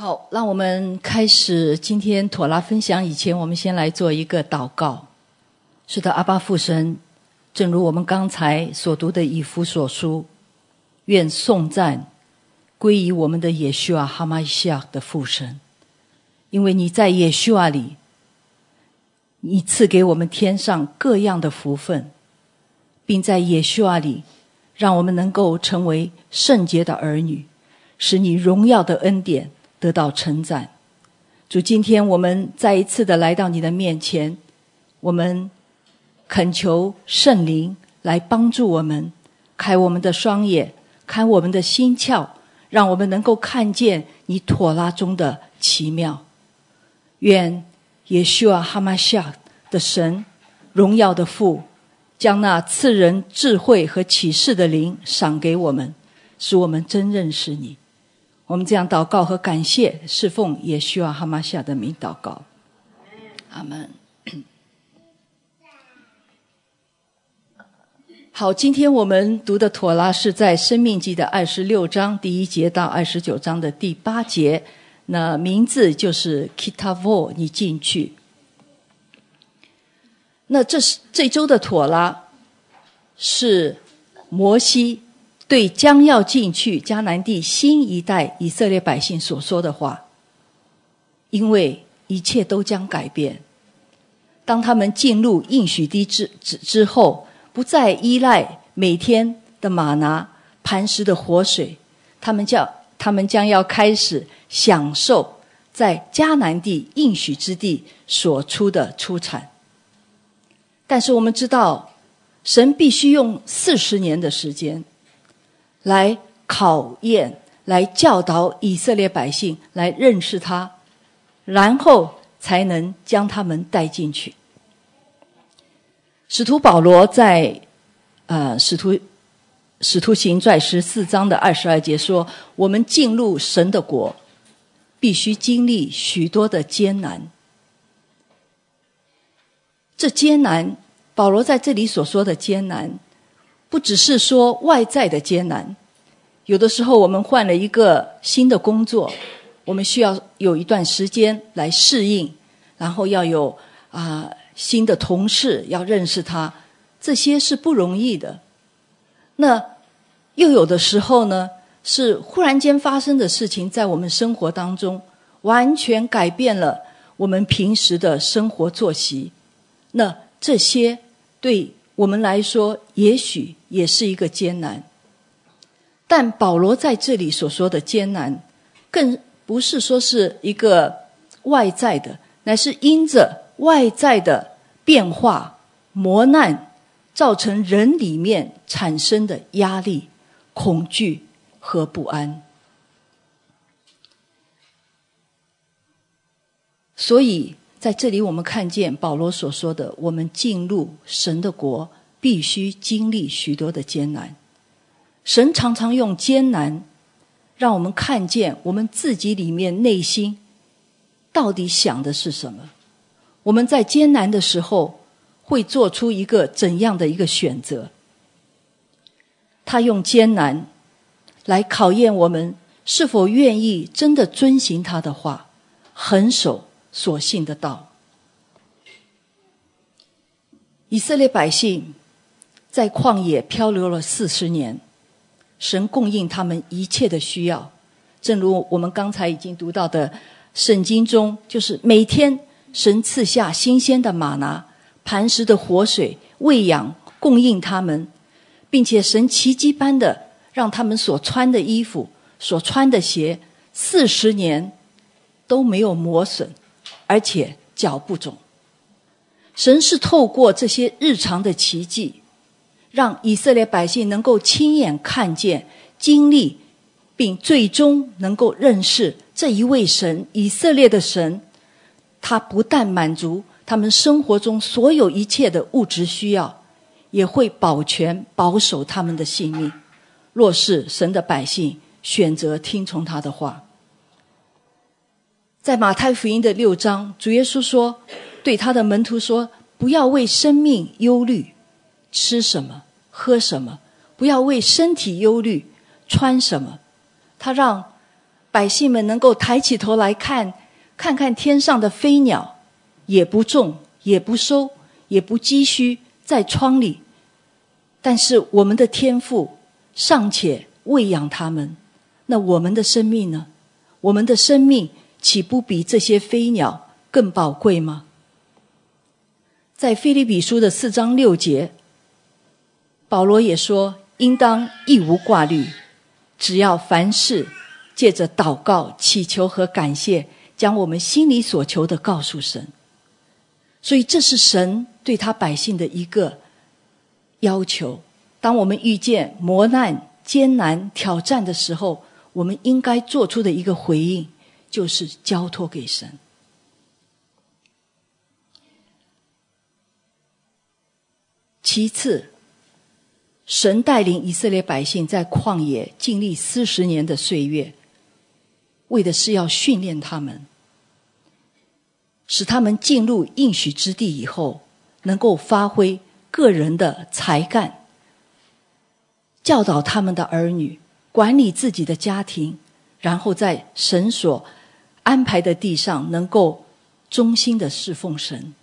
好，让我们开始今天妥拉分享以前，我们先来做一个祷告。是的，阿爸父神，正如我们刚才所读的以弗所书，愿颂赞归于我们的耶稣啊哈玛西亚的父神，因为你在耶稣啊里，你赐给我们天上各样的福分，并在耶稣啊里让我们能够成为圣洁的儿女，使你荣耀的恩典得到称赞。主，今天我们再一次的来到你的面前，我们恳求圣灵来帮助我们，开我们的双眼，开我们的心窍，让我们能够看见你妥拉中的奇妙。愿耶稣啊哈玛西亚的神，荣耀的父，将那赐人智慧和启示的灵赏给我们，使我们真认识你。我们这样祷告和感谢，是奉耶稣啊哈玛西亚的名祷告，阿们。好，今天我们读的妥拉是在申命记的26章第1节到29章的第8节，那名字就是 Kitavo， 你进去。那这周的妥拉是摩西对将要进去迦南地新一代以色列百姓所说的话，因为一切都将改变。当他们进入应许地之后，不再依赖每天的玛拿磐石的活水，他们将要开始享受在迦南地应许之地所出的出产。但是我们知道，神必须用40年的时间来考验，来教导以色列百姓来认识他，然后才能将他们带进去。使徒保罗在使徒行传14章的22节说，我们进入神的国必须经历许多的艰难。这艰难，保罗在这里所说的艰难，不只是说外在的艰难。有的时候我们换了一个新的工作，我们需要有一段时间来适应，然后要有新的同事，要认识他，这些是不容易的。那又有的时候呢，是忽然间发生的事情，在我们生活当中完全改变了我们平时的生活作息。那这些对我们来说也许也是一个艰难，但保罗在这里所说的艰难，更不是说是一个外在的，乃是因着外在的变化磨难，造成人里面产生的压力、恐惧和不安。所以在这里我们看见保罗所说的，我们进入神的国必须经历许多的艰难。神常常用艰难让我们看见我们自己里面内心到底想的是什么，我们在艰难的时候会做出一个怎样的一个选择。他用艰难来考验我们是否愿意真的遵行他的话，恒守所信的道。以色列百姓在旷野漂流了40年，神供应他们一切的需要。正如我们刚才已经读到的圣经中，就是每天神赐下新鲜的玛拿，磐石的活水，喂养供应他们，并且神奇迹般的让他们所穿的衣服、所穿的鞋40年都没有磨损，而且脚不肿。神是透过这些日常的奇迹，让以色列百姓能够亲眼看见、经历，并最终能够认识这一位神，以色列的神。他不但满足他们生活中所有一切的物质需要，也会保全保守他们的性命，若是神的百姓选择听从他的话。在马太福音的6章，主耶稣说，对他的门徒说，不要为生命忧虑，吃什么喝什么，不要为身体忧虑，穿什么。他让百姓们能够抬起头来看看天上的飞鸟，也不种，也不收，也不积蓄在窗里，但是我们的天父尚且喂养他们，那我们的生命呢？我们的生命岂不比这些飞鸟更宝贵吗？在腓立比书的4章6节，保罗也说，应当一无挂虑，只要凡事借着祷告、祈求和感谢，将我们心里所求的告诉神。所以这是神对他百姓的一个要求。当我们遇见磨难、艰难、挑战的时候，我们应该做出的一个回应，就是交托给神。其次，神带领以色列百姓在旷野经历40年的岁月，为的是要训练他们，使他们进入应许之地以后，能够发挥个人的才干，教导他们的儿女，管理自己的家庭，然后在神所安排的地上能够忠心的侍奉神。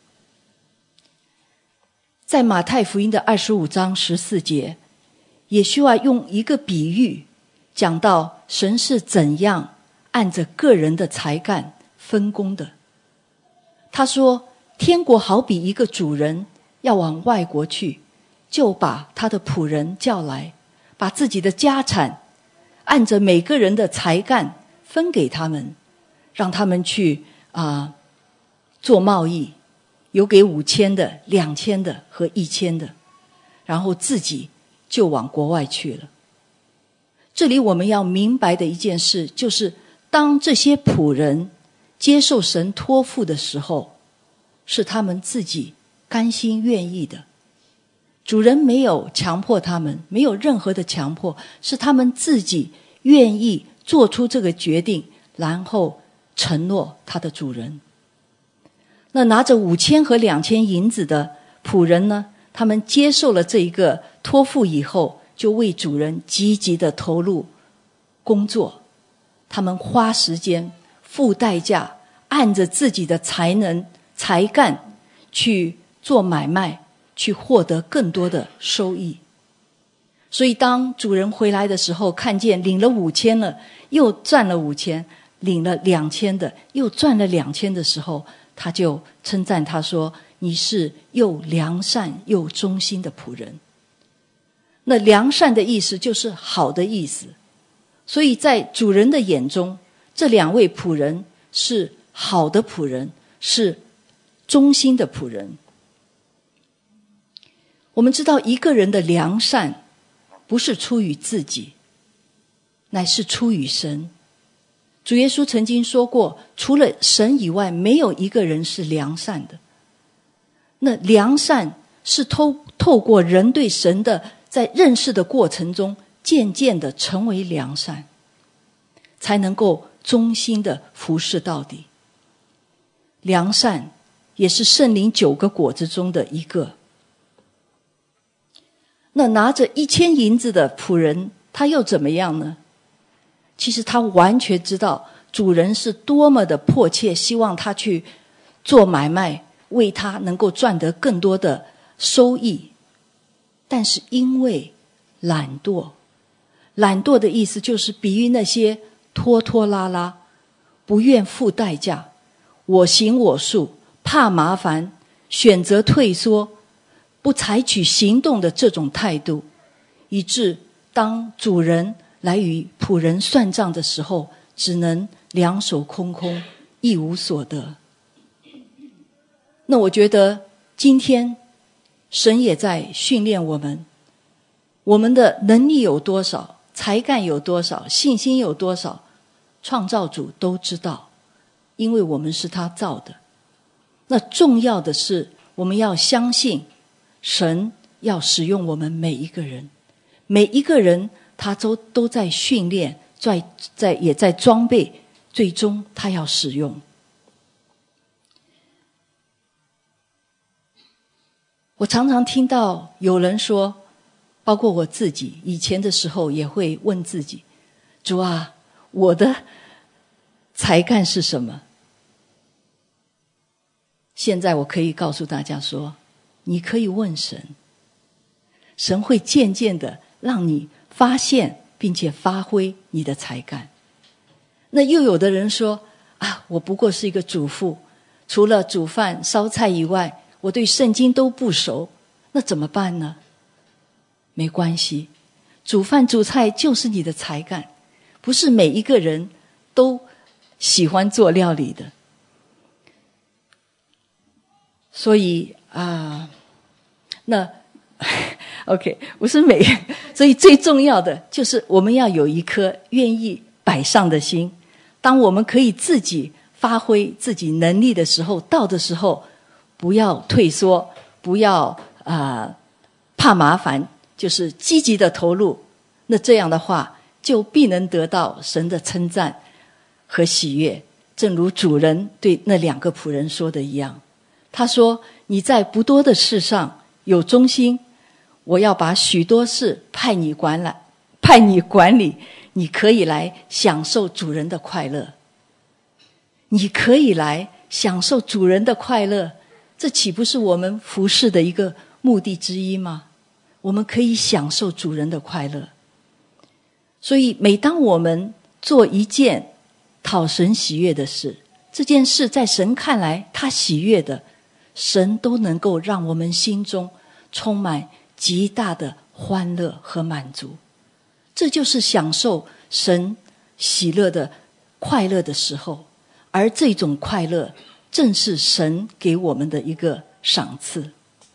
在马太福音的25章14节，也需要用一个比喻讲到神是怎样按着个人的才干分工的。他说，天国好比一个主人要往外国去，就把他的仆人叫来，把自己的家产按着每个人的才干分给他们，让他们去做贸易，有给5000的、2000的和1000的，然后自己就往国外去了。这里我们要明白的一件事，就是当这些仆人接受神托付的时候，是他们自己甘心愿意的。主人没有强迫他们，没有任何的强迫，是他们自己愿意做出这个决定，然后承诺他的主人。那拿着5000和2000银子的仆人呢，他们接受了这一个托付以后，就为主人积极的投入工作。他们花时间、付代价，按着自己的才能、才干去做买卖，去获得更多的收益。所以当主人回来的时候，看见领了5000了，又赚了5000，领了2000的，又赚了2000的时候，他就称赞他说，你是又良善又忠心的仆人。那良善的意思就是好的意思，所以在主人的眼中，这2位仆人是好的仆人，是忠心的仆人。我们知道一个人的良善不是出于自己，乃是出于神。主耶稣曾经说过，除了神以外，没有一个人是良善的。那良善是透过人对神的在认识的过程中，渐渐的成为良善，才能够忠心的服侍到底。良善也是圣灵9个果子中的一个。那拿着1000银子的仆人，他又怎么样呢？其实他完全知道主人是多么的迫切希望他去做买卖，为他能够赚得更多的收益。但是因为懒惰，懒惰的意思就是比喻那些拖拖拉拉、不愿付代价、我行我素、怕麻烦、选择退缩、不采取行动的这种态度，以致当主人来与仆人算账的时候，只能两手空空，一无所得。那我觉得今天神也在训练我们，我们的能力有多少，才干有多少，信心有多少，创造主都知道，因为我们是他造的。那重要的是我们要相信神要使用我们每一个人，每一个人他都在训练，也在装备，最终他要使用。我常常听到有人说，包括我自己以前的时候也会问自己，主啊，我的才干是什么？现在我可以告诉大家说，你可以问神，神会渐渐的让你发现并且发挥你的才干。那又有的人说啊，我不过是一个主妇，除了煮饭烧菜以外，我对圣经都不熟，那怎么办呢？没关系，煮饭煮菜就是你的才干，不是每一个人都喜欢做料理的。所以那OK， 不是每个，所以最重要的就是我们要有一颗愿意摆上的心。当我们可以自己发挥自己能力的时候，到的时候不要退缩，不要怕麻烦，就是积极的投入。那这样的话就必能得到神的称赞和喜悦，正如主人对那2个仆人说的一样，他说，你在不多的事上有忠心，我要把许多事派你管理，你可以来享受主人的快乐。你可以来享受主人的快乐，这岂不是我们服事的一个目的之一吗？我们可以享受主人的快乐。所以每当我们做一件讨神喜悦的事，这件事在神看来他喜悦的，神都能够让我们心中充满极大的欢乐和满足。这就是享受神喜乐的快乐的时候，而这种快乐正是神给我们的一个赏赐。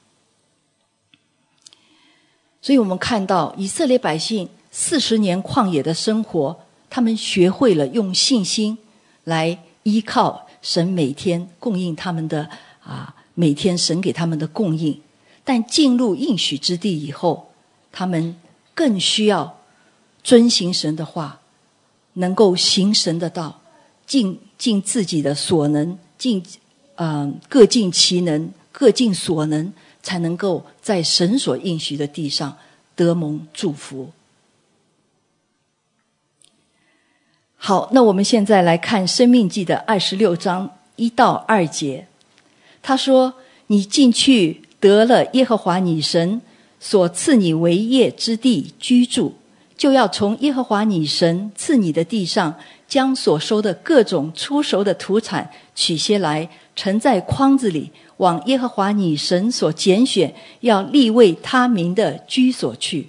所以我们看到以色列百姓40年旷野的生活，他们学会了用信心来依靠神每天供应他们的每天神给他们的供应。但进入应许之地以后，他们更需要遵行神的话，能够行神的道，尽自己的所能，各尽其能，各尽所能，才能够在神所应许的地上得蒙祝福。好，那我们现在来看申命记的26章1到2节。他说，你进去得了耶和华你神所赐你为业之地居住，就要从耶和华你神赐你的地上将所收的各种出熟的土产取些来，盛在筐子里，往耶和华你神所拣选要立为他名的居所去。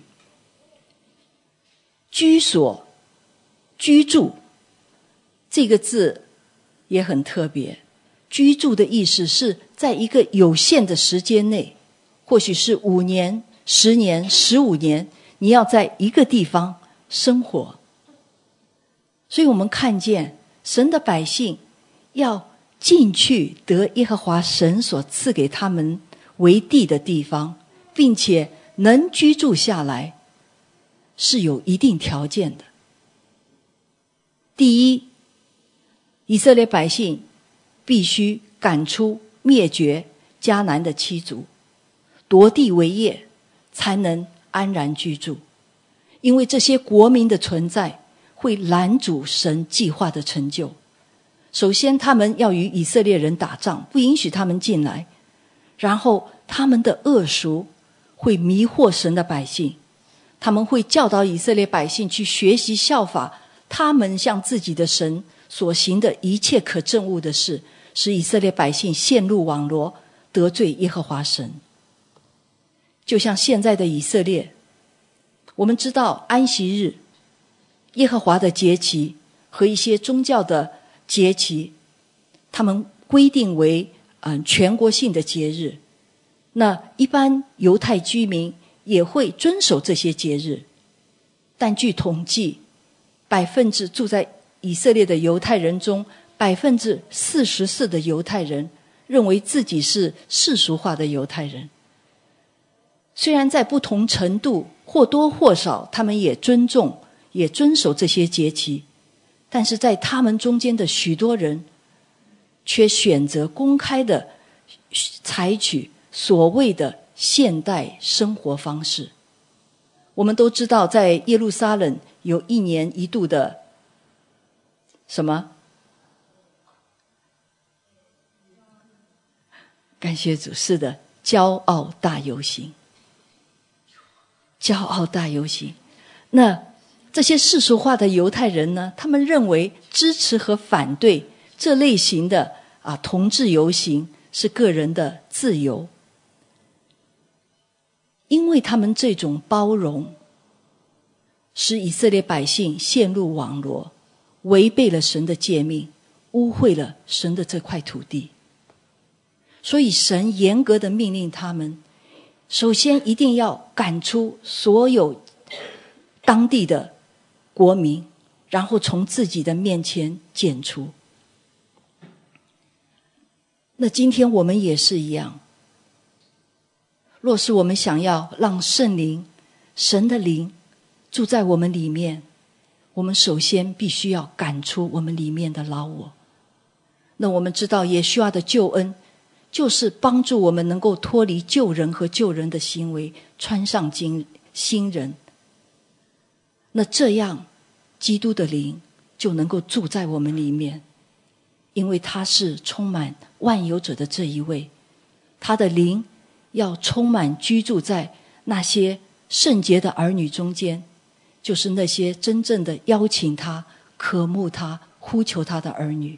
居所，居住，这个字也很特别。居住的意思是在一个有限的时间内，或许是5年、10年、15年，你要在一个地方生活。所以我们看见神的百姓要进去得耶和华神所赐给他们为地的地方，并且能居住下来，是有一定条件的。第一，以色列百姓必须赶出灭绝迦南的7族，夺地为业，才能安然居住。因为这些国民的存在会拦阻神计划的成就。首先他们要与以色列人打仗，不允许他们进来，然后他们的恶俗会迷惑神的百姓，他们会教导以色列百姓去学习效法他们向自己的神所行的一切可憎恶的事，使以色列百姓陷入网罗，得罪耶和华神。就像现在的以色列，我们知道安息日、耶和华的节期和一些宗教的节期，他们规定为全国性的节日。那一般犹太居民也会遵守这些节日，但据统计住在以色列的犹太人中，44%的犹太人认为自己是世俗化的犹太人。虽然在不同程度或多或少他们也尊重也遵守这些节期，但是在他们中间的许多人却选择公开的采取所谓的现代生活方式。我们都知道在耶路撒冷有1年1度的什么感谢主，是的，骄傲大游行，骄傲大游行。那这些世俗化的犹太人呢，他们认为支持和反对这类型的同志游行是个人的自由，因为他们这种包容使以色列百姓陷入网罗，违背了神的诫命，污秽了神的这块土地。所以神严格的命令他们，首先一定要赶出所有当地的国民，然后从自己的面前剪除。那今天我们也是一样，若是我们想要让圣灵，神的灵住在我们里面，我们首先必须要赶出我们里面的老我。那我们知道耶稣的救恩就是帮助我们能够脱离旧人和旧人的行为，穿上新人。那这样基督的灵就能够住在我们里面，因为他是充满万有者的这一位，他的灵要充满居住在那些圣洁的儿女中间，就是那些真正的邀请他、渴慕他、呼求他的儿女。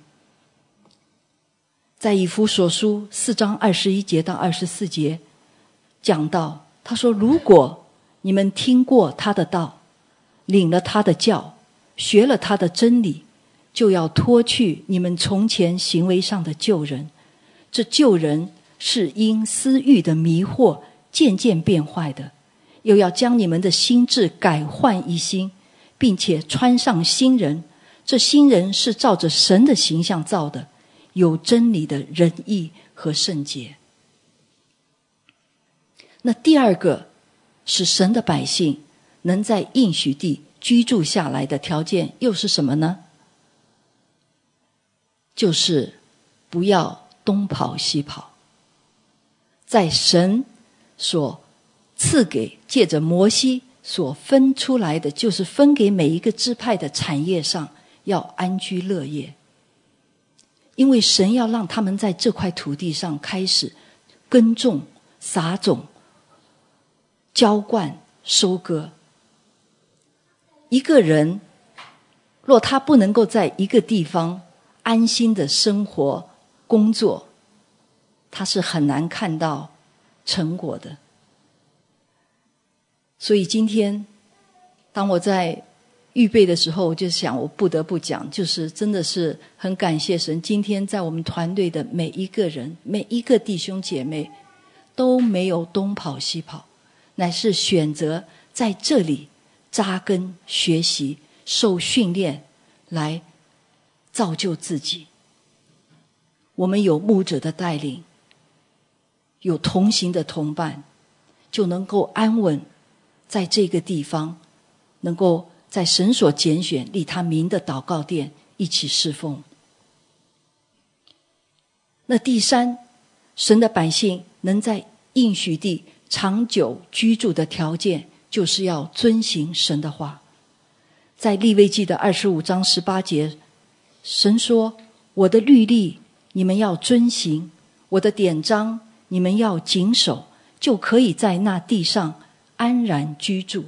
在以弗所书4章21节到24节讲到，他说，如果你们听过他的道，领了他的教，学了他的真理，就要脱去你们从前行为上的旧人。这旧人是因私欲的迷惑渐渐变坏的，又要将你们的心志改换一新，并且穿上新人。这新人是照着神的形象造的，有真理的仁义和圣洁。那第二个使神的百姓能在应许地居住下来的条件又是什么呢？就是不要东跑西跑，在神所赐给借着摩西所分出来的，就是分给每一个支派的产业上要安居乐业。因为神要让他们在这块土地上开始耕种、撒种、浇灌、收割。一个人若他不能够在一个地方安心的生活工作，他是很难看到成果的。所以今天当我在预备的时候，我就想我不得不讲，就是真的是很感谢神，今天在我们团队的每一个人，每一个弟兄姐妹都没有东跑西跑，乃是选择在这里扎根学习受训练，来造就自己。我们有牧者的带领，有同行的同伴，就能够安稳在这个地方，能够在神所拣选立他名的祷告殿一起侍奉。那第三，神的百姓能在应许地长久居住的条件，就是要遵行神的话。在利未记的25章18节，神说，我的律例你们要遵行，我的典章你们要谨守，就可以在那地上安然居住。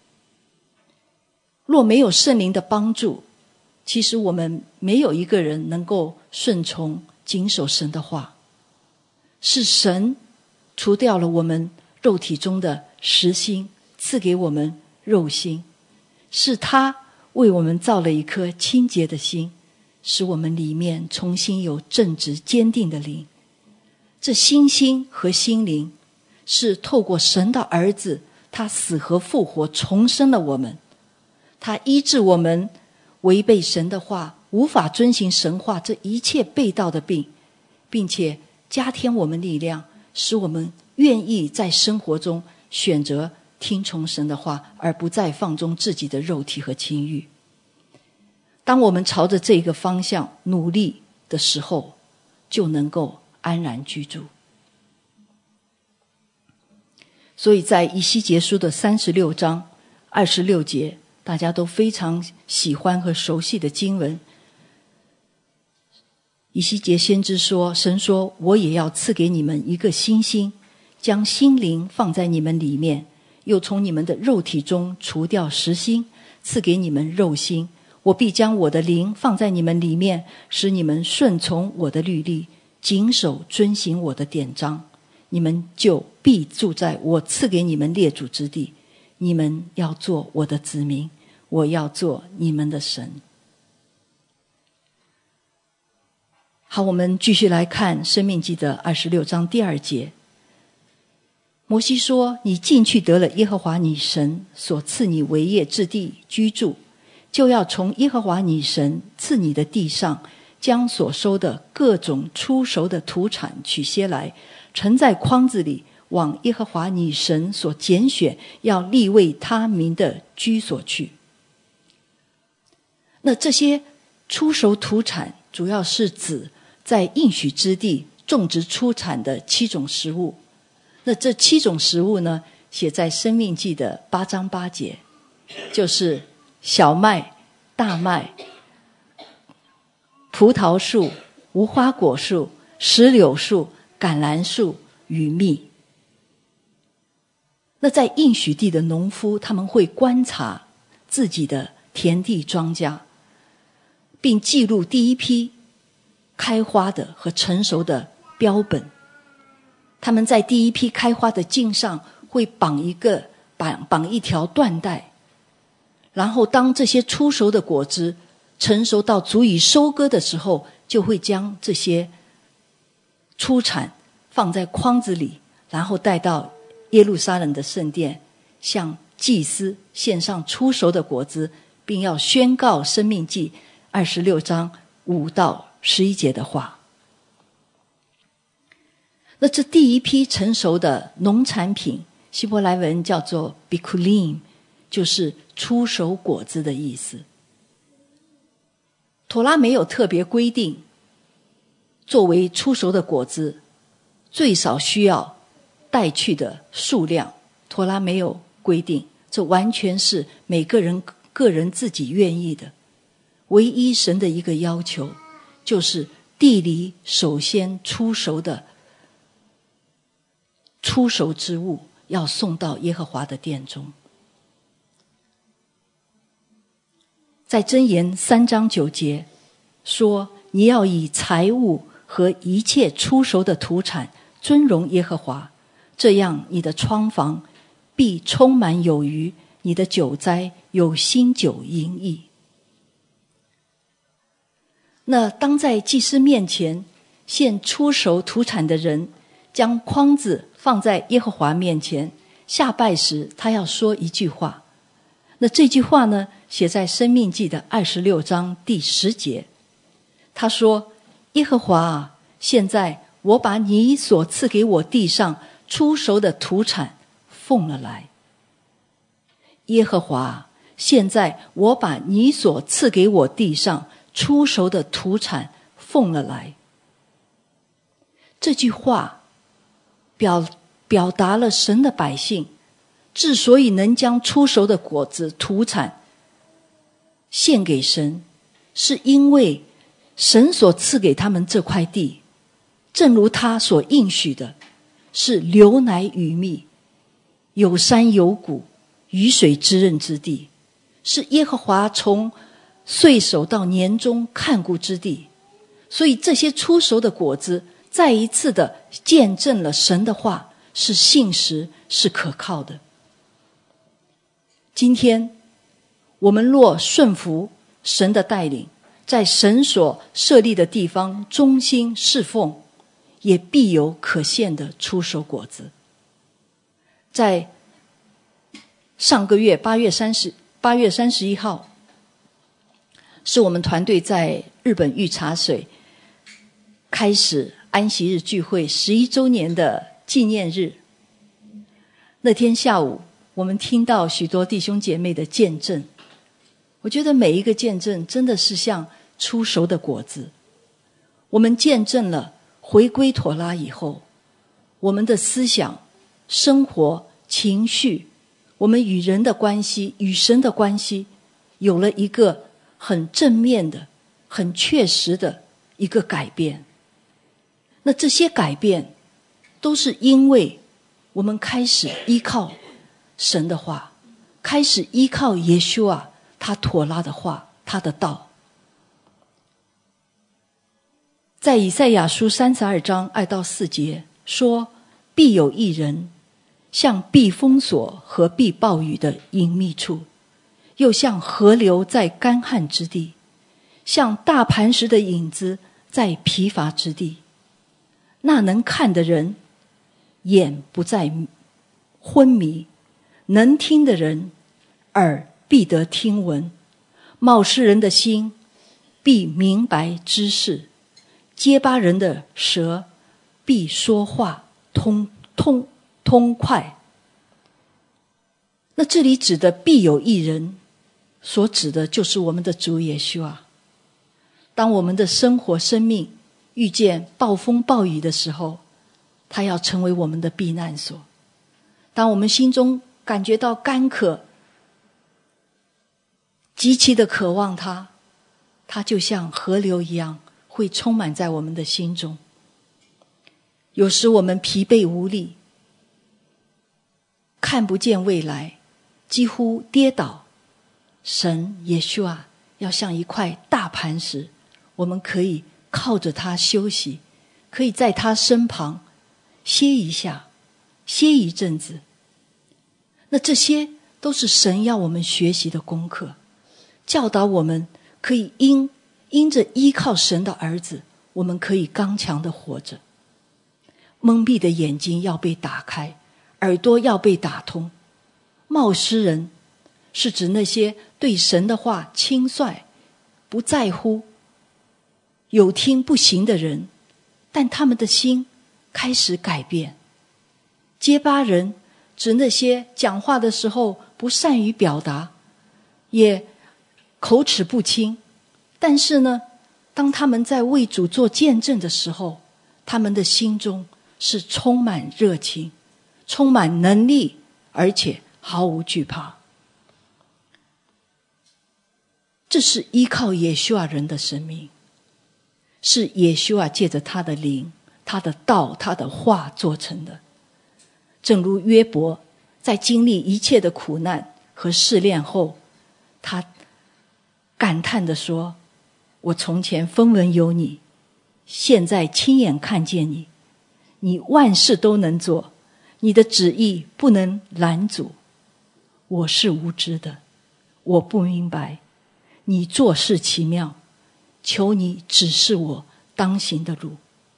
若没有圣灵的帮助，其实我们没有一个人能够顺从谨守神的话。是神除掉了我们肉体中的实心，赐给我们肉心，是他为我们造了一颗清洁的心，使我们里面重新有正直坚定的灵。这心和心灵是透过神的儿子，他死和复活重生了我们，他医治我们违背神的话，无法遵行神话这一切背道的病，并且加添我们力量，使我们愿意在生活中选择听从神的话，而不再放纵自己的肉体和情欲。当我们朝着这个方向努力的时候，就能够安然居住。所以在以西结书的36章26节，大家都非常喜欢和熟悉的经文， 以西结先知说，神说，我也要赐给你们一个新心，将心灵放在你们里面，又从你们的肉体中除掉实心，赐给你们肉心。我必将我的灵放在你们里面，使你们顺从我的律例，谨守遵行我的典章，你们就必住在我赐给你们列祖之地。你们要做我的子民，我要做你们的神。好，我们继续来看申命记的26章第2节。摩西说，你进去得了耶和华你神所赐你为业之地居住，就要从耶和华你神赐你的地上，将所收的各种出熟的土产取些来，盛在筐子里，往耶和华你神所拣选要立为他名的居所去。那这些出熟土产主要是指在应许之地种植出产的7种食物。那这7种食物呢，写在申命记的8章8节，就是小麦、大麦、葡萄树、无花果树、石榴树、橄榄树与蜜。那在应许地的农夫，他们会观察自己的田地庄稼，并记录第一批开花的和成熟的标本。他们在第一批开花的茎上会绑一条缎带，然后当这些出熟的果子成熟到足以收割的时候，就会将这些出产放在筐子里，然后带到耶路撒冷的圣殿，向祭司献上出熟的果子，并要宣告申命记26章5到11节的话。那这第一批成熟的农产品，希伯来文叫做 bikulim， 就是出熟果子的意思。妥拉没有特别规定，作为出熟的果子最少需要带去的数量，妥拉没有规定，这完全是每个人个人自己愿意的。唯一神的一个要求，就是地里首先出熟的出熟之物要送到耶和华的殿中。在箴言3章9节说，你要以财物和一切出熟的土产尊荣耶和华，这样你的窗房必充满有余，你的酒斋有新酒盈溢。那当在祭司面前献出熟土产的人，将筐子放在耶和华面前，下拜时他要说一句话。那这句话呢，写在申命记的26章第10节。他说，耶和华啊，现在我把你所赐给我地上出熟的土产奉了来。耶和华啊，现在我把你所赐给我地上出熟的土产奉了来。这句话表达了神的百姓之所以能将出熟的果子土产献给神，是因为神所赐给他们这块地，正如他所应许的，是流奶与蜜，有山有谷，雨水滋润之地，是耶和华从岁首到年终看顾之地。所以这些出熟的果子再一次的见证了神的话是信实，是可靠的。今天我们若顺服神的带领，在神所设立的地方忠心侍奉，也必有可献的出熟果子。在上个月8月31号，是我们团队在日本御茶水开始安息日聚会11周年的纪念日。那天下午，我们听到许多弟兄姐妹的见证，我觉得每一个见证真的是像出熟的果子。我们见证了回归妥拉以后，我们的思想、生活、情绪，我们与人的关系、与神的关系，有了一个很正面的、很确实的一个改变。那这些改变都是因为我们开始依靠神的话，开始依靠耶稣啊，他妥拉的话，他的道。在以赛亚书32章2到4节说，必有一人像避风所和避暴雨的隐秘处，又像河流在干旱之地，像大磐石的影子在疲乏之地。那能看的人眼不再昏迷，能听的人耳必得听闻，冒失人的心必明白知识，结巴人的舌必说话通快。那这里指的必有一人，所指的就是我们的主耶稣啊。当我们的生活生命遇见暴风暴雨的时候，他要成为我们的避难所。当我们心中感觉到干渴，极其的渴望他，他就像河流一样会充满在我们的心中。有时我们疲惫无力，看不见未来，几乎跌倒，神耶稣啊，要像一块大磐石，我们可以靠着他休息，可以在他身旁歇一下，歇一阵子。那这些都是神要我们学习的功课，教导我们可以因着依靠神的儿子，我们可以刚强的活着。蒙蔽的眼睛要被打开，耳朵要被打通。冒失人是指那些对神的话轻率不在乎，有听不行的人，但他们的心开始改变。结巴人指那些讲话的时候不善于表达，也口齿不清，但是呢，当他们在为主做见证的时候，他们的心中是充满热情，充满能力，而且毫无惧怕。这是依靠耶稣啊人的生命，是耶稣啊借着他的灵，他的道，他的话做成的。正如约伯在经历一切的苦难和试炼后，他感叹地说，我从前风闻有你，现在亲眼看见你，你万事都能做，你的旨意不能拦阻。我是无知的，我不明白，你做事奇妙，求你指示我当行的路。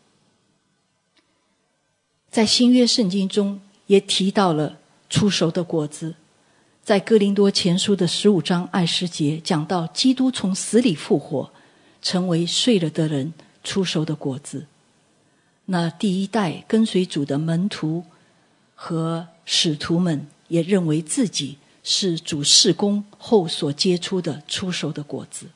在新约圣经中也提到了出熟的果子，在哥林多前书的15章20节讲到基督从死里复活，成为睡了的人出熟的果子。那第一代跟随主的门徒和使徒们也认为自己是主事工后所结出的出熟的果子。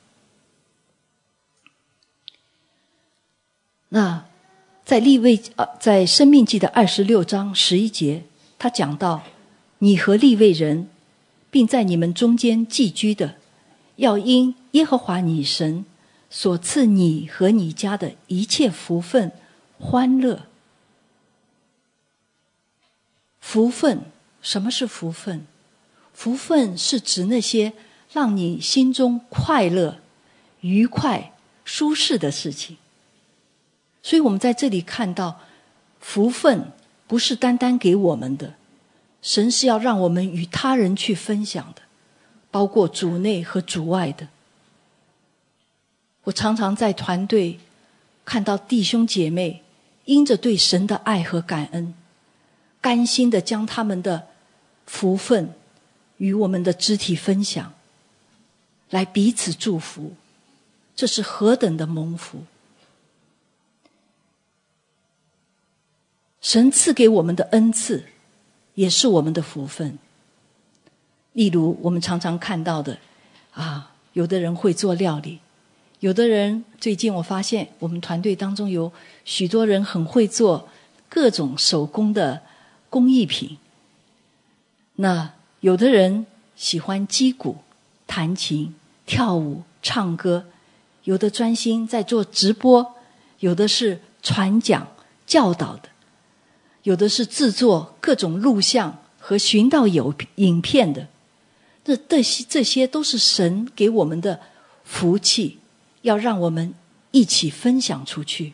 那在申命记的26章11节，他讲到，你和利未人并在你们中间寄居的，要因耶和华你神所赐你和你家的一切福分欢乐。福分，什么是福分？福分是指那些让你心中快乐、愉快、舒适的事情。所以我们在这里看到，福分不是单单给我们的，神是要让我们与他人去分享的，包括主内和主外的。我常常在团队看到弟兄姐妹因着对神的爱和感恩，甘心地将他们的福分与我们的肢体分享，来彼此祝福，这是何等的蒙福！神赐给我们的恩赐也是我们的福分。例如我们常常看到的有的人会做料理，有的人，最近我发现我们团队当中有许多人很会做各种手工的工艺品。那有的人喜欢击鼓、弹琴、跳舞、唱歌， 有的专心在做直播，有的是传讲教导的，有的是制作各种录像和寻道影片的。这些都是神给我们的福气，要让我们一起分享出去。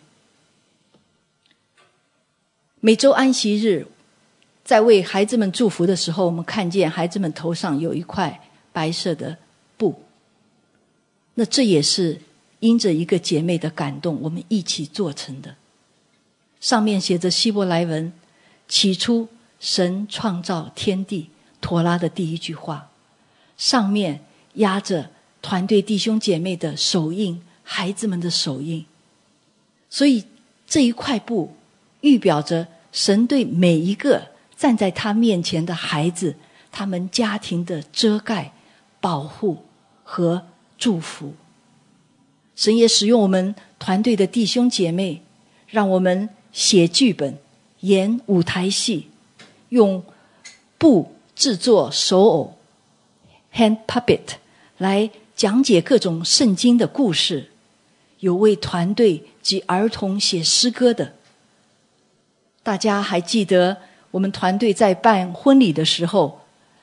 每周安息日，在为孩子们祝福的时候，我们看见孩子们头上有一块白色的布，那这也是因着一个姐妹的感动，我们一起做成的。上面写着希伯来文，起初神创造天地，妥拉的第一句话，上面压着团队弟兄姐妹的手印，孩子们的手印。所以这一块布预表着神对每一个站在他面前的孩子，他们家庭的遮盖、保护和祝福。神也使用我们团队的弟兄姐妹，让我们写剧本、演舞台戏，用布制作手偶 hand puppet 来讲解各种圣经的故事，有为团队及儿童写诗歌的。大家还记得我们团队在办婚礼的时候，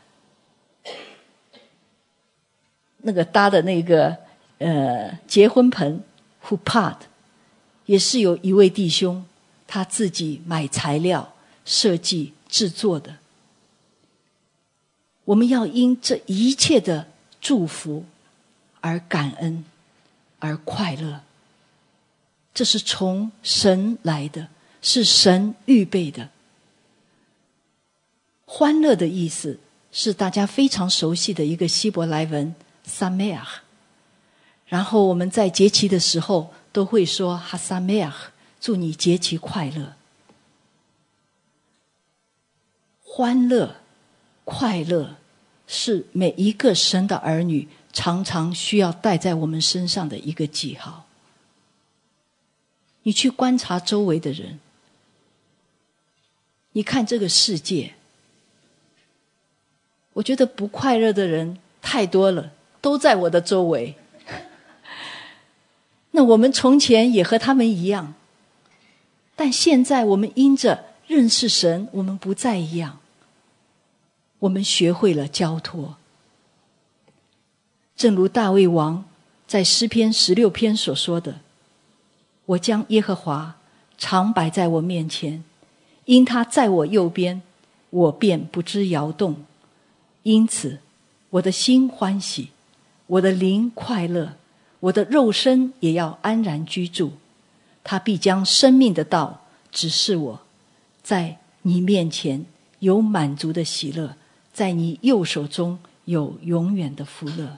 那个搭的那个结婚盆 Huppah 也是有一位弟兄他自己买材料设计制作的。我们要因这一切的祝福而感恩而快乐，这是从神来的，是神预备的。欢乐的意思是大家非常熟悉的一个希伯来文 Sameach， 然后我们在节期的时候都会说 Hasameach， 祝你节期快乐。欢乐快乐是每一个神的儿女常常需要带在我们身上的一个记号。你去观察周围的人，你看这个世界，我觉得不快乐的人太多了，都在我的周围。那我们从前也和他们一样，但现在我们因着认识神，我们不再一样，我们学会了交托。正如大卫王在诗篇16篇所说的，我将耶和华常摆在我面前，因他在我右边，我便不知摇动。因此我的心欢喜，我的灵快乐，我的肉身也要安然居住。他必将生命的道指示我，在你面前有满足的喜乐，在你右手中有永远的福乐。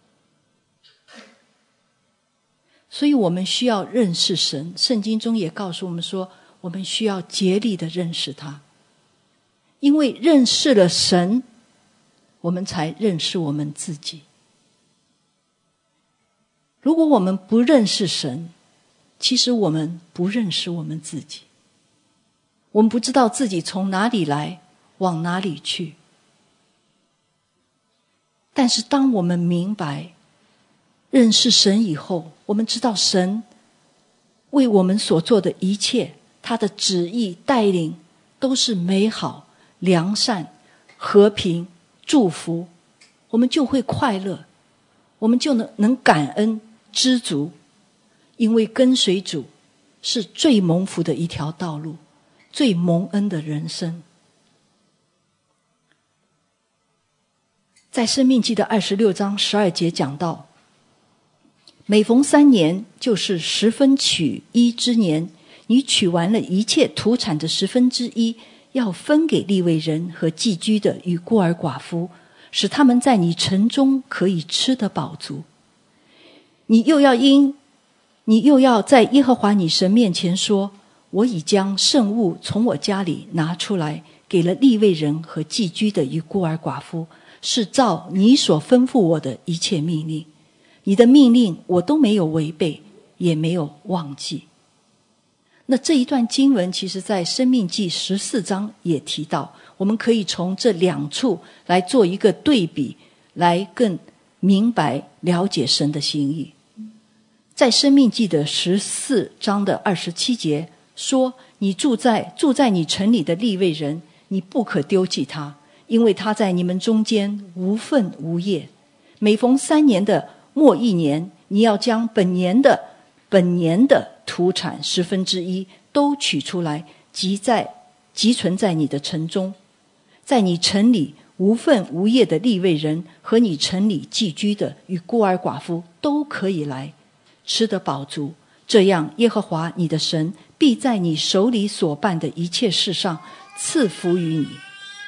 所以我们需要认识神，圣经中也告诉我们说，我们需要竭力的认识他。因为认识了神，我们才认识我们自己。如果我们不认识神，其实我们不认识我们自己。我们不知道自己从哪里来，往哪里去。但是当我们明白认识神以后，我们知道神为我们所做的一切，他的旨意带领都是美好、良善、和平、祝福，我们就会快乐，我们就能感恩知足。因为跟随主是最蒙福的一条道路，最蒙恩的人生。在申命记的26章12节讲到，每逢3年，就是十分取一之年，你取完了一切土产的1/10，要分给利未人和寄居的与孤儿寡妇，使他们在你城中可以吃得饱足。你又要在耶和华你神面前说，我已将圣物从我家里拿出来，给了利未人和寄居的与孤儿寡妇，是照你所吩咐我的一切命令。你的命令我都没有违背，也没有忘记。那这一段经文其实在申命记14章也提到，我们可以从这2处来做一个对比，来更明白了解神的心意。 在申命记的14章的27节说，你住在你城里的利未人，你不可丢弃他，因为他在你们中间无分无业。每逢3年的末一年，你要将本年的土产1/10都取出来，积存在你的城中。在你城里无分无业的利未人和你城里寄居的与孤儿寡妇都可以来，吃得饱足。这样耶和华你的神必在你手里所办的一切事上赐福于你。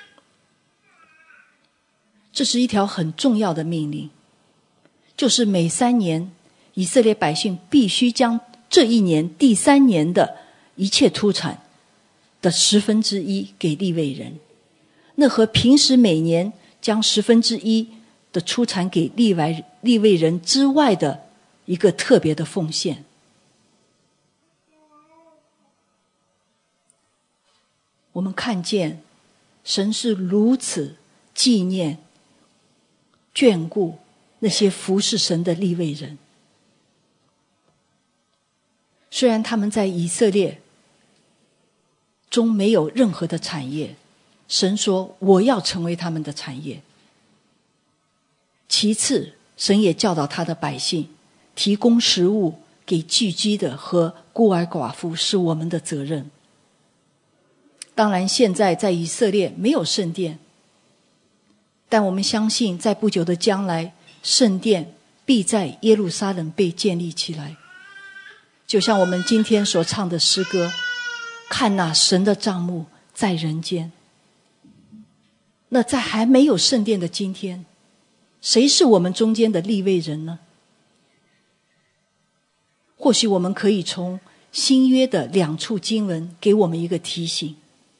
这是一条很重要的命令，就是每3年以色列百姓必须将这一年第3年的一切土产的1/10给利未人。那和平时每年将1/10的出产给利未人之外的一个特别的奉献。我们看见神是如此纪念眷顾那些服侍神的利未人。虽然他们在以色列中没有任何的产业，神说我要成为他们的产业。其次，神也教导他的百姓提供食物给寄居的和孤儿寡妇是我们的责任。当然现在在以色列没有圣殿，但我们相信在不久的将来，圣殿必在耶路撒冷被建立起来。就像我们今天所唱的诗歌，看那神的帐幕在人间。那在还没有圣殿的今天，谁是我们中间的利未人呢？或许我们可以从新约的2处经文给我们一个提醒。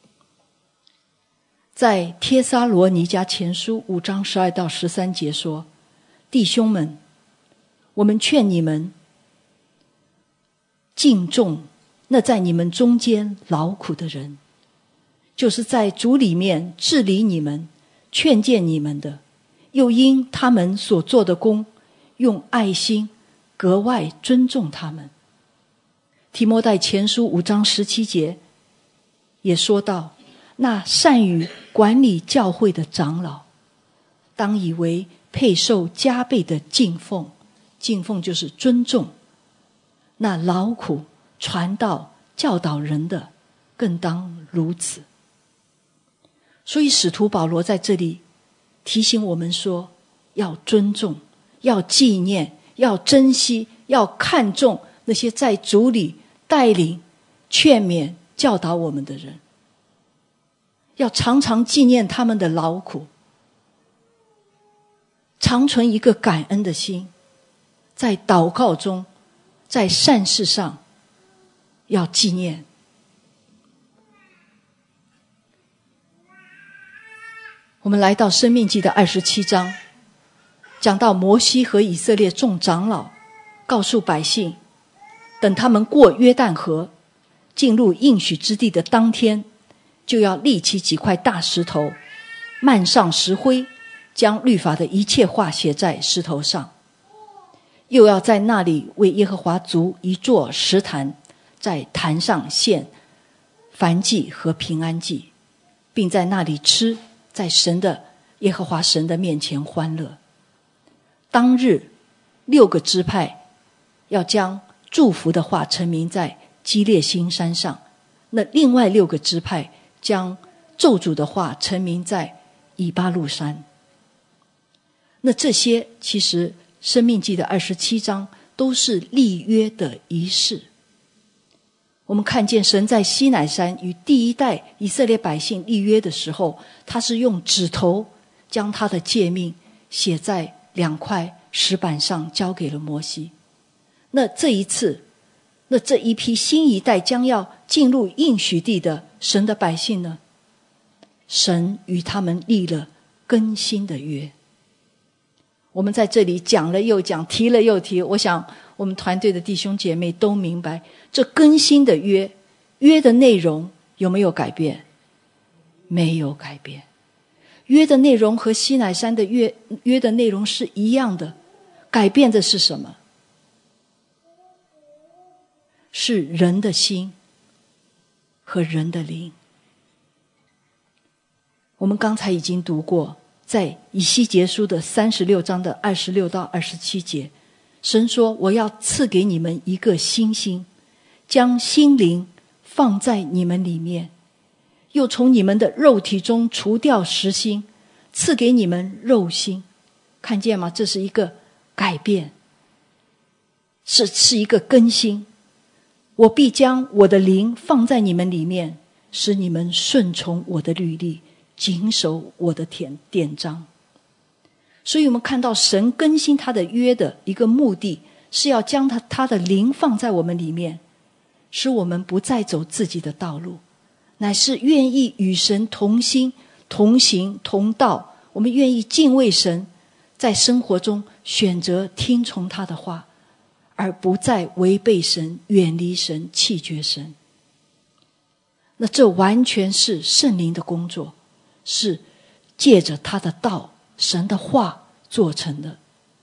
在帖撒罗尼迦前书5章12到13节说，弟兄们，我们劝你们敬重那在你们中间劳苦的人，就是在主里面治理你们、劝诫你们的，又因他们所做的工，用爱心格外尊重他们。提摩太前书5章17节也说到，那善于管理教会的长老，当以为配受加倍的敬奉，敬奉就是尊重。那劳苦传道教导人的，更当如此。所以使徒保罗在这里提醒我们说，要尊重，要纪念，要珍惜，要看重那些在主里带领、劝勉、教导我们的人，要常常纪念他们的劳苦，常存一个感恩的心，在祷告中，在善事上要纪念。我们来到申命记的27章，讲到摩西和以色列众长老告诉百姓，等他们过约旦河进入应许之地的当天，就要立起几块大石头，漫上石灰，将律法的一切话写在石头上，又要在那里为耶和华筑一座石坛，在坛上献燔祭和平安祭，并在那里吃，在耶和华神的面前欢乐。当日6个支派要将祝福的话陈明在基列新山上，那另外6个支派将咒诅的话陈明在以巴路山。那这些其实申命记的27章都是立约的仪式。我们看见神在西乃山与第一代以色列百姓立约的时候，他是用指头将他的诫命写在2块石板上，交给了摩西。那这一批新一代将要进入应许地的神的百姓呢，神与他们立了更新的约。我们在这里讲了又讲，提了又提，我想我们团队的弟兄姐妹都明白，这更新的约的内容有没有改变？没有改变。约的内容和西乃山的约的内容是一样的，改变的是什么？ 是人的心和人的灵。我们刚才已经读过，在以西结书的36章的26到27节，神说，我要赐给你们一个新心，将心灵放在你们里面，又从你们的肉体中除掉实心，赐给你们肉心。看见吗？这是一个改变，是一个更新。我必将我的灵放在你们里面，使你们顺从我的律例，谨守我的典章。所以我们看到神更新他的约的一个目的，是要将他的灵放在我们里面，使我们不再走自己的道路，乃是愿意与神同心同行同道。我们愿意敬畏神，在生活中选择听从他的话，而不再违背神、远离神、弃绝神。那这完全是圣灵的工作，是借着他的道、神的话做成的。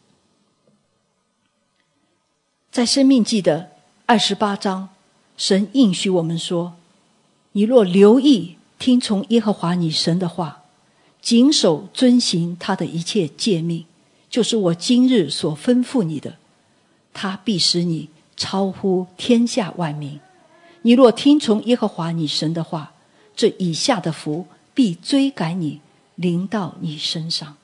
在申命记的28章，神应许我们说，你若留意听从耶和华你神的话，谨守遵行他的一切诫命，就是我今日所吩咐你的，他必使你超乎天下万民。你若听从耶和华你神的话，这以下的福必追赶你，临到你身上。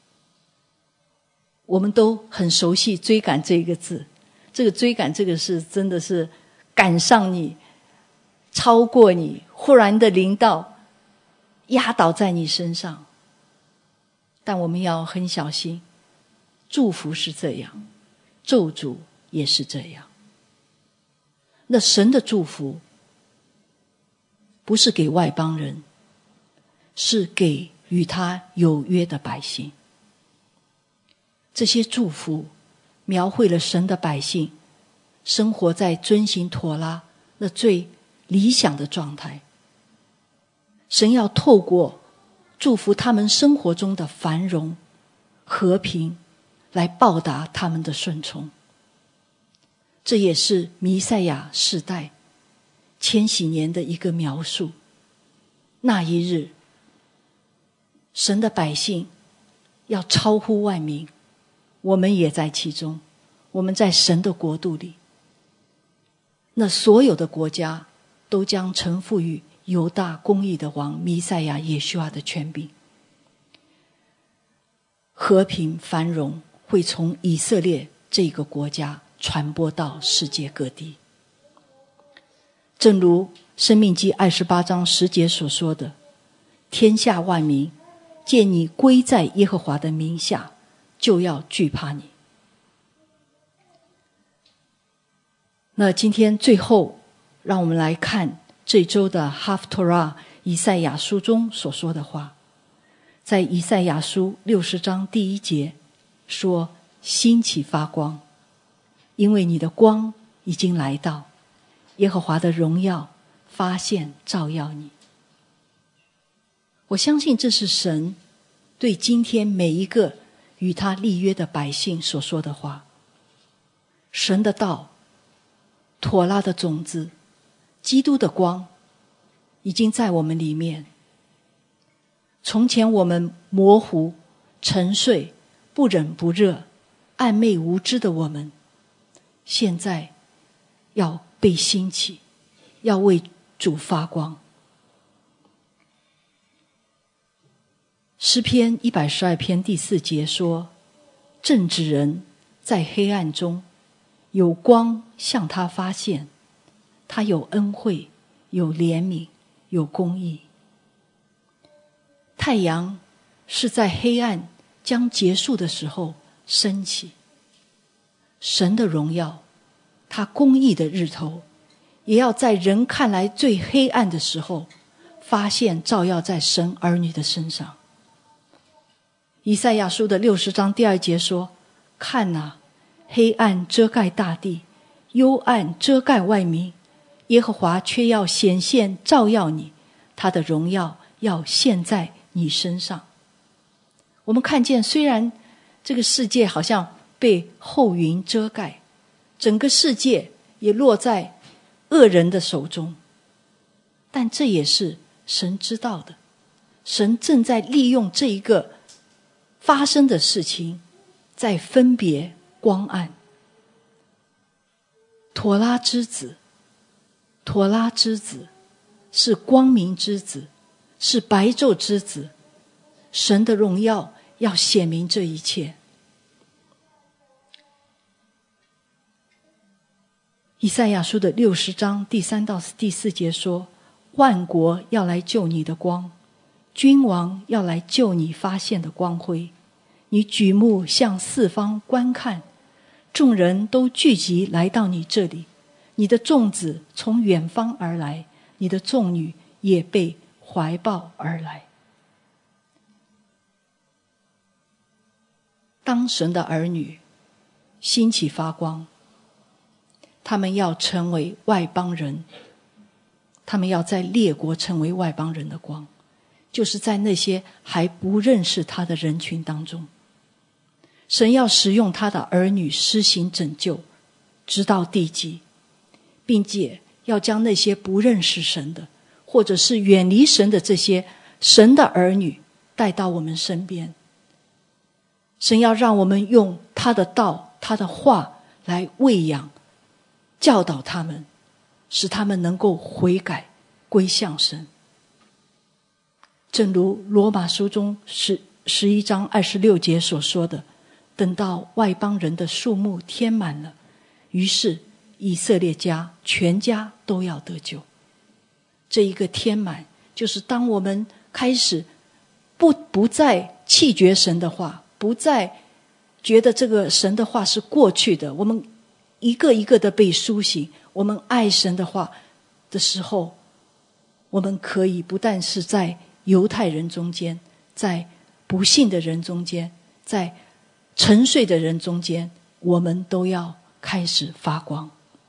我们都很熟悉追赶这个字，这个追赶这个是真的是赶上你，超过你，忽然的临到，压倒在你身上。但我们要很小心，祝福是这样，咒诅也是这样。那神的祝福不是给外邦人，是给与他有约的百姓。这些祝福描绘了神的百姓生活在遵行妥拉那最理想的状态。神要透过祝福他们生活中的繁荣和平，来报答他们的顺从。这也是弥赛亚世代千禧年的一个描述。那一日，神的百姓要超乎万民，我们也在其中，我们在神的国度里。那所有的国家都将臣服于犹大公义的王弥赛亚耶稣亚的权柄。和平繁荣会从以色列这个国家传播到世界各地。正如申命记28章10节所说的，天下万民见你归在耶和华的名下，就要惧怕你。那今天最后让我们来看这周的哈夫托拉以赛亚书中所说的话。在以赛亚书60章第1节说，兴起发光，因为你的光已经来到，耶和华的荣耀发现照耀你。我相信这是神对今天每一个与他立约的百姓所说的话。神的道，妥拉的种子，基督的光已经在我们里面。从前我们模糊、沉睡、不冷不热、暧昧无知的我们，现在要被兴起，要为主发光。诗篇112篇第4节说，正直人在黑暗中，有光向他发现，他有恩惠，有怜悯，有公义。太阳是在黑暗将结束的时候升起，神的荣耀，他公义的日头，也要在人看来最黑暗的时候发现照耀在神儿女的身上。以赛亚书的60章第2节说，看哪，黑暗遮盖大地，幽暗遮盖外民，耶和华却要显现照耀你，他的荣耀要现在你身上。我们看见，虽然这个世界好像被厚云遮盖，整个世界也落在恶人的手中，但这也是神知道的。神正在利用这一个发生的事情，在分别光暗。妥拉之子，妥拉之子是光明之子，是白昼之子。神的荣耀要显明这一切。以赛亚书的60章第3到第4节说，万国要来救你的光，君王要来救你发现的光辉。你举目向四方观看，众人都聚集来到你这里，你的众子从远方而来，你的众女也被怀抱而来。当神的儿女兴起发光，他们要成为外邦人，他们要在列国成为外邦人的光，就是在那些还不认识他的人群当中。神要使用他的儿女施行拯救，直到地极，并且要将那些不认识神的，或者是远离神的这些神的儿女带到我们身边。神要让我们用他的道，他的话来喂养教导他们，使他们能够悔改归向神。正如罗马书中11章26节所说的，等到外邦人的数目填满了，于是以色列家全家都要得救。这一个填满，就是当我们开始不再弃绝神的话，不再觉得这个神的话是过去的，我们一个一个的被苏醒，我们爱神的话的时候，我们可以不但是在犹太人中间，在不信的人中间，在沉睡的人中间，我们都要开始发光。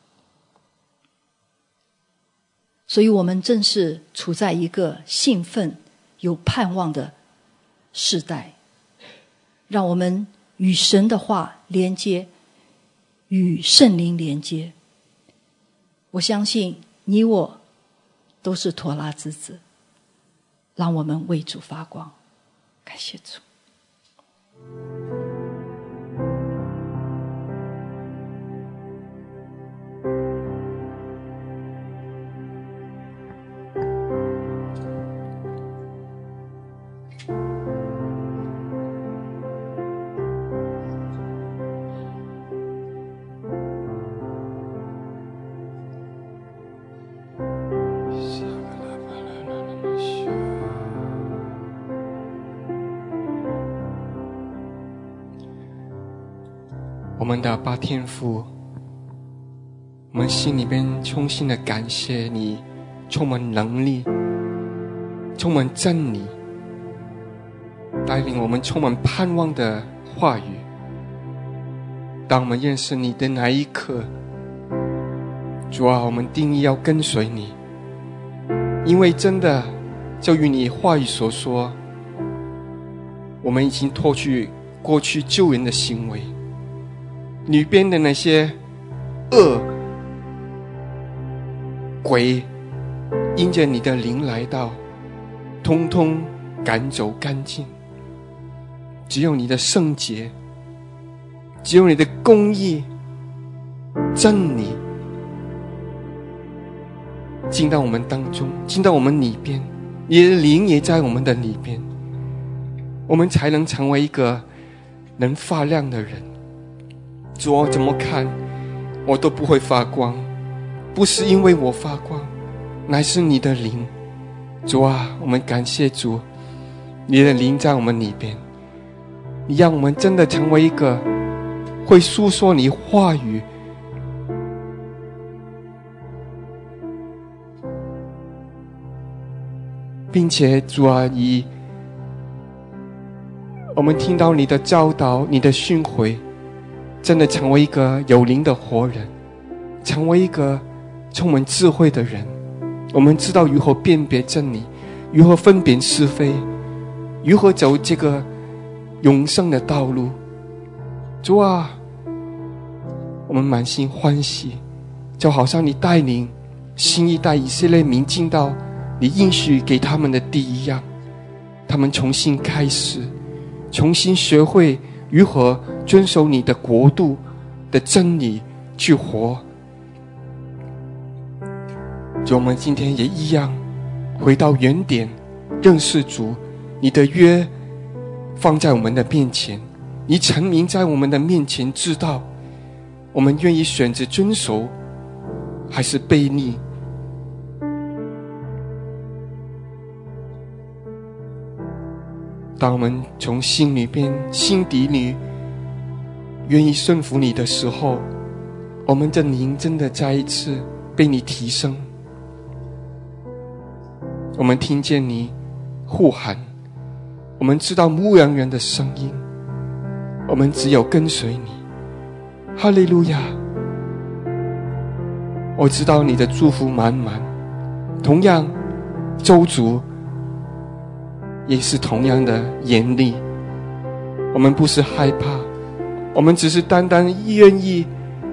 所以我们正是处在一个兴奋有盼望的世代，让我们与神的话连接，与圣灵连接。我相信你我都是妥拉之子，让我们为主发光。感谢主。 我们的阿爸天父，我们心里边衷心的感谢你，充满能力，充满真理，带领我们充满盼望的话语。当我们认识你的那一刻，主啊，我们定义要跟随你，因为真的就与你话语所说，我们已经脱去过去旧人的行为，里边的那些恶鬼因着你的灵来到，通通赶走干净。只有你的圣洁，只有你的公义真理进到我们当中，进到我们里边，你的灵也在我们的里边，我们才能成为一个能发亮的人。主啊，怎么看我都不会发光，不是因为我发光，乃是你的灵。主啊，我们感谢主，你的灵在我们里边，你让我们真的成为一个会诉说你话语，并且主啊，我们听到你的教导，你的训诲，真的成为一个有灵的活人，成为一个充满智慧的人。我们知道如何辨别真理，如何分辨是非，如何走这个永生的道路。主啊，我们满心欢喜，就好像你带领新一代以色列民进到你应许给他们的地一样，他们重新开始，重新学会如何遵守你的国度的真理去活。就我们今天也一样回到原点，认识主，你的约放在我们的面前，你陈明在我们的面前，知道我们愿意选择遵守还是悖逆。当我们从心底里愿意顺服你的时候，我们的灵真的再一次被你提升。我们听见你呼喊，我们知道牧羊人的声音，我们只有跟随你。哈利路亚！我知道你的祝福满满，同样咒诅也是同样的严厉。我们不是害怕，我们只是单单愿意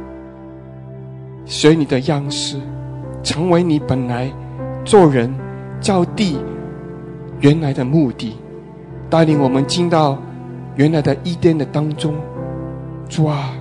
学你的样式，成为你本来做人造地原来的目的，带领我们进到原来的伊甸的当中。主啊，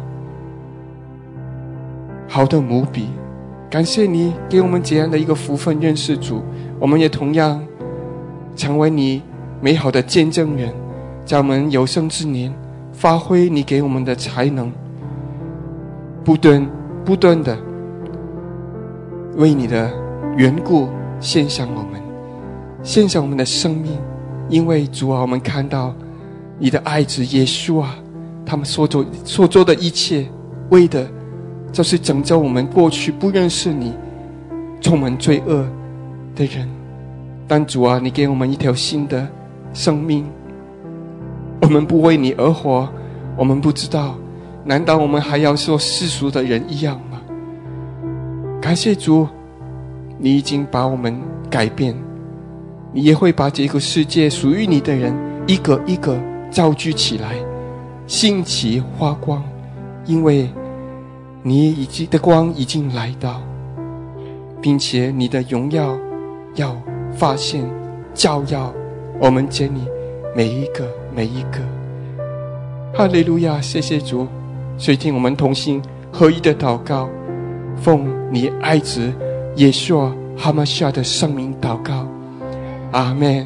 好的母笔，感谢你给我们这样的一个福分，认识主。我们也同样成为你美好的见证人，在我们有生之年发挥你给我们的才能，不断的为你的缘故献上我们的生命。因为主啊，我们看到你的爱子耶稣啊，他们所做的一切，为的就是拯救我们过去不认识你、充满罪恶的人。但主啊，你给我们一条新的生命，我们不为你而活，我们不知道，难道我们还要做世俗的人一样吗？感谢主，你已经把我们改变，你也会把这个世界属于你的人一个一个造就起来，兴起发光。因为你的光已经来到，并且你的荣耀要发现照耀我们这里每一个。哈利路亚！谢谢主，所以听我们同心合一的祷告，奉你爱子耶稣哈马夏的圣名祷告，阿们。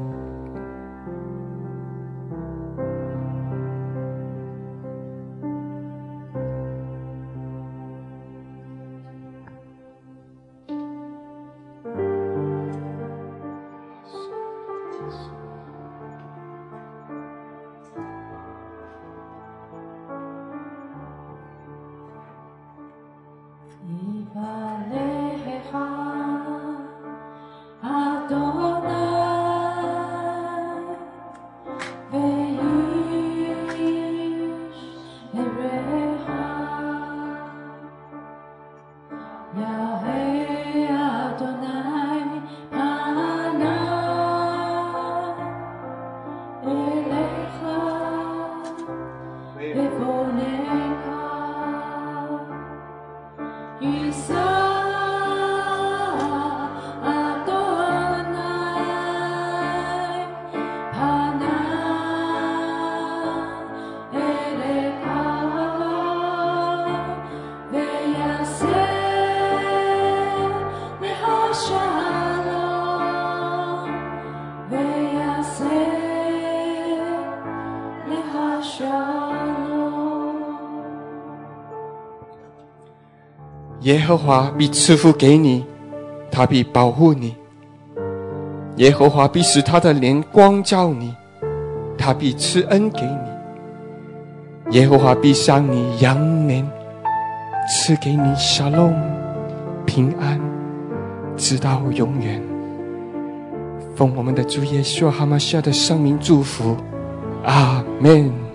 耶和华必赐福给你，他必保护你。耶和华必使他的脸光照你，他必赐恩给你。耶和华必向你扬脸，赐给你沙龙平安，直到永远。奉我们的主耶稣哈马夏的圣名祝福，阿们。